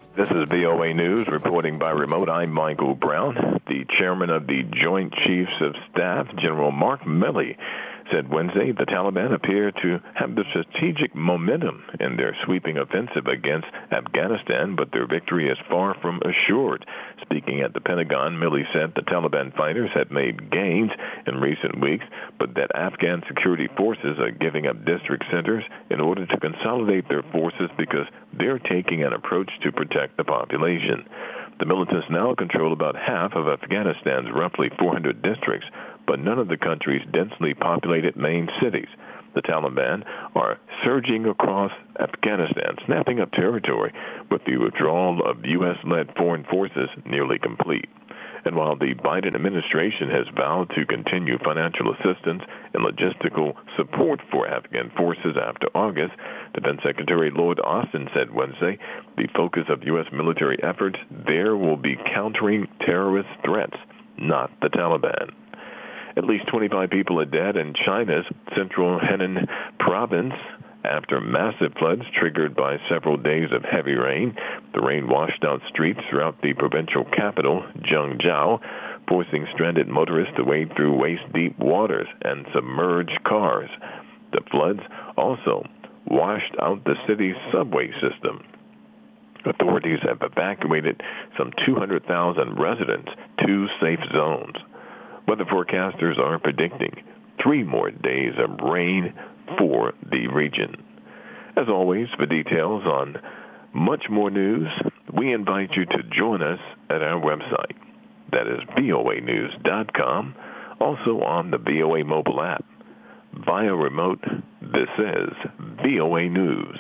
This is VOA News, reporting by remote. I'm Michael Brown. The chairman of the Joint Chiefs of Staff, General Mark Milley, said Wednesday the Taliban appear to have the strategic momentum in their sweeping offensive against Afghanistan, but their victory is far from assured. Speaking at the Pentagon, Milley said the Taliban fighters have made gains in recent weeks, but that Afghan security forces are giving up district centers in order to consolidate their forces because they're taking an approach to protect the population. The militants now control about half of Afghanistan's roughly 400 districts, but none of the country's densely populated main cities. The Taliban are surging across Afghanistan, snapping up territory, with the withdrawal of U.S.-led foreign forces nearly complete. And while the Biden administration has vowed to continue financial assistance and logistical support for Afghan forces after August, Defense Secretary Lloyd Austin said Wednesday the focus of U.S. military efforts there will be countering terrorist threats, not the Taliban. At least 25 people are dead in China's central Henan province after massive floods triggered by several days of heavy rain. The rain washed out streets throughout the provincial capital, Zhengzhou, forcing stranded motorists to wade through waist-deep waters and submerge cars. The floods also washed out the city's subway system. Authorities have evacuated some 200,000 residents to safe zones. Weather forecasters are predicting 3 more days of rain for the region. As always, for details on much more news, we invite you to join us at our website. That is voanews.com, also on the VOA mobile app. Via remote, this is VOA News.